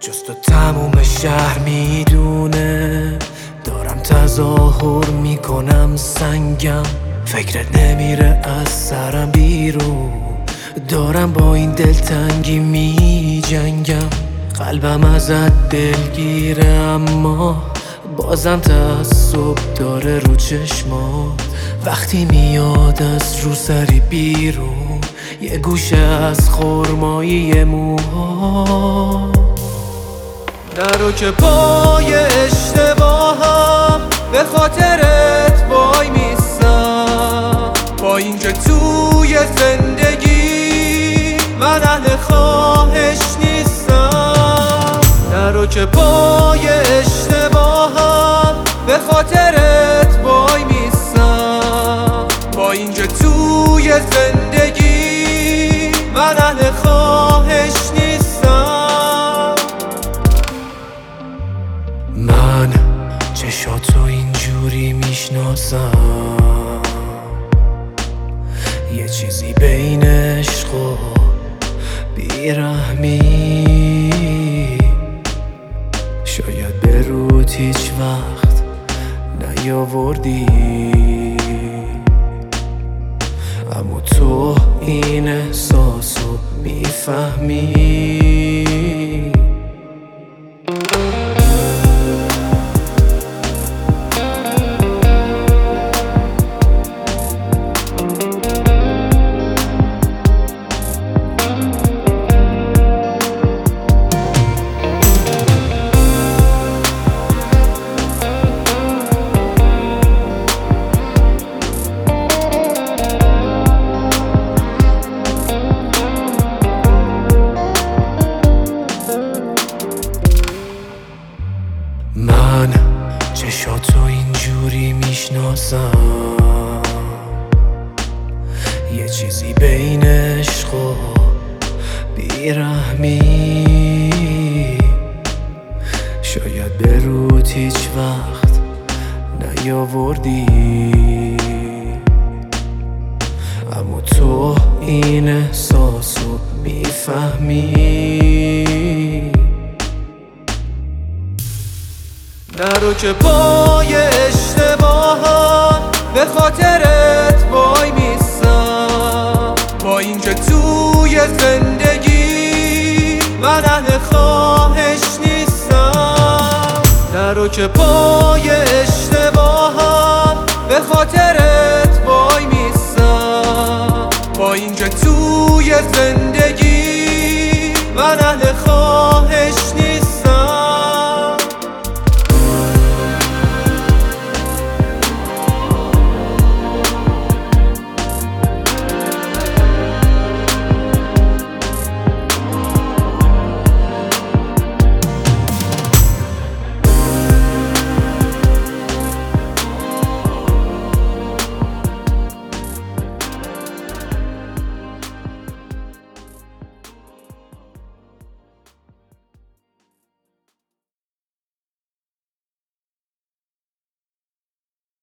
جز تو تموم شهر میدونه دارم تظاهر میکنم سنگم، فکرت نمیره از سرم بیرون، دارم با این دلتنگی میجنگم. قلبم ازت دلگیره اما بازم تعصب داره رو چشمات، وقتی میاد از رو سری بیرون یه گوشه از خرمایی موها. نرو که پای اشتباهم به خاطرت وای میستم، با اینکه توی زندگی من اهل خواهش نیستم. نرو که پای اشتباهم به خاطرت وای میستم، با اینکه توی زندگی من اهل خواهش نیستم. من چشاتو اینجوری میشناسم، یه چیزی بین عشق و بیرحمی، شاید به رود هیچ وقت نیاوردی، اما تو این احساسو میفهمی. من چشاتو اینجوری میشناسم، یه چیزی بین عشق و بیرحمی، شاید به رود هیچ وقت نیاوردی، اما تو این احساسو میفهمی. نرو که پای اشتباهم به خاطرت وای میستم، با اینکه توی زندگی من اهل خواهش نیستم. نرو که پای اشتباهم به خاطرت وای میستم، با اینکه توی زندگی